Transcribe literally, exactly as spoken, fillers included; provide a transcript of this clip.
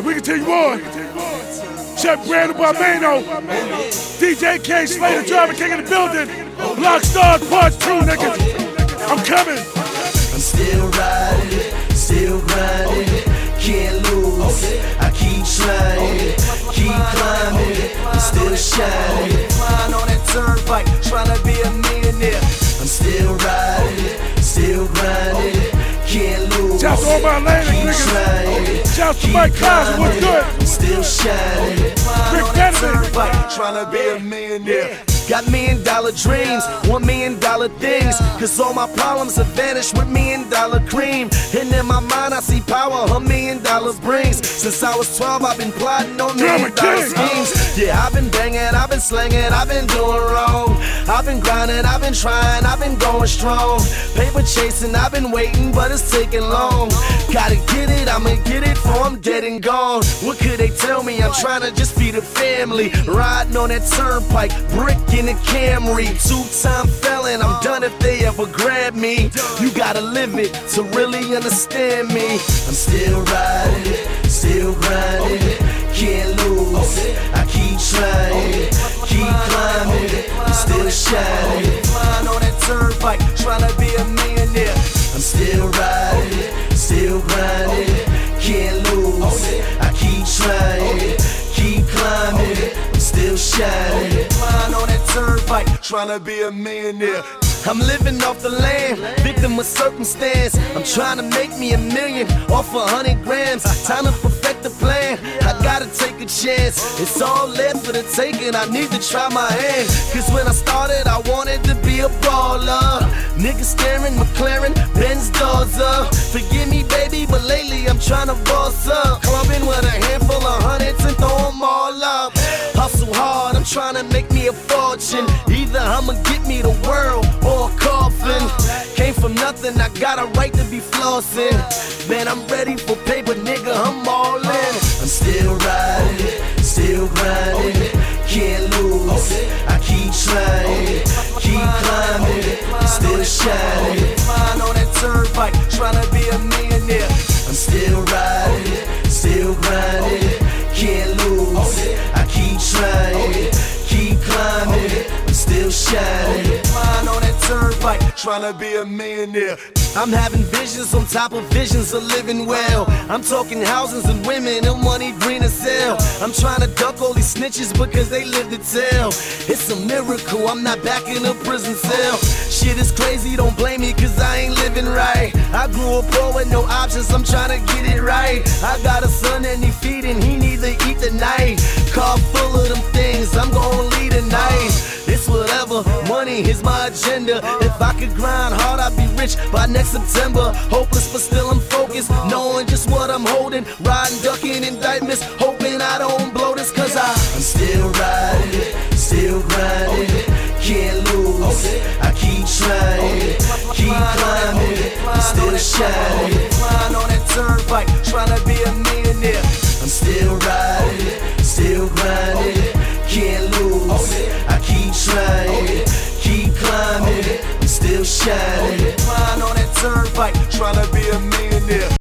And we continue on. Chef Brandon Barmano, D J K, Slay the Driver King in the building. Block Stars Part two, niggas. I'm coming. I'm still riding, still grinding, can't lose. I keep trying, keep climbing, I'm still shining. Flying on that turnpike, trying to be a millionaire. I'm still riding, still grinding, can't lose. Shouts to all my Atlantic niggas. Shouts to Mike Cosmo, what's good? I'm still shining. Rick Benedict, trying to be a millionaire. Got million dollar dreams, one million dollar things. Cause all my problems have vanished with million dollar cream. And in my mind I see power a million dollars brings. Since I was twelve I've been plotting on million dollar schemes. Yeah, I've been banging, I've been slanging, I've been doing wrong. I've been grinding, I've been trying, I've been going strong. Paper chasing, I've been waiting, but it's taking long. Gotta get it, I'ma get it before I'm dead and gone. What could they tell me? I'm trying to just feed a family. Riding on that turnpike, brick in a Camry, two-time felon, I'm done if they ever grab me. You gotta live it to really understand me. I'm still riding, still grinding, can't lose. I keep trying, keep climbing, I'm still shining. Flying on that turnpike, trying to be a millionaire. I'm still riding, still grinding, can't lose. I keep trying, keep climbing, I'm still shining. Flying on that turnpike, tryna be a millionaire. I'm living off the land, victim of circumstance. I'm trying to make me a million off a hundred grams. Time to perfect the plan, I gotta take a chance. It's all left for the taking, I need to try my hand. Cause when I started, I wanted to be a baller. Niggas staring, McLaren, Benz doors up. Forgive me, baby, but lately I'm trying to boss up. Clubbing with a handful of hundreds and throw them all up. Hustle hard, I'm trying to make me a fortune. Either I'ma get me the world or a coffin. Came from nothing, I got a right to be flossing. Man, I'm ready for paper, nigga, I'm all in. I'm still riding, still grinding, can't lose. I keep trying, keep climbing, I'm still shining. Flying on that turnpike, trying to be a millionaire. I'm still riding, still grinding, can't lose. I keep trying, keep climbing, I'm still shining. Flying on that turnpike, tryna be a millionaire. I'm having visions on top of visions of living well. I'm talking houses and women and money green as hell. I'm trying to duck all these snitches because they live to tell. It's a miracle I'm not back in a prison cell. Shit is crazy, don't blame me cause I ain't living right. I grew up poor with no options, I'm trying to get it right. I got a son and he feeding, he need to eat tonight. Car full of them things, I'm gonna lead tonight. It's whatever, money is my agenda. If I could grind hard, I'd be rich by next September. Hopeless, but still I'm focused, knowing just what I'm holding. Riding, ducking indictments, hoping I don't blow this. Cause I, I'm still riding, still grinding, can't lose. I keep trying, keep climbing, I'm still shining. Flying on that turnpike, trying to be a millionaire. I'm still riding, still grinding, can't lose. I keep trying, keep climbing, I'm still shining. Flying on that turnpike, trying to be a millionaire.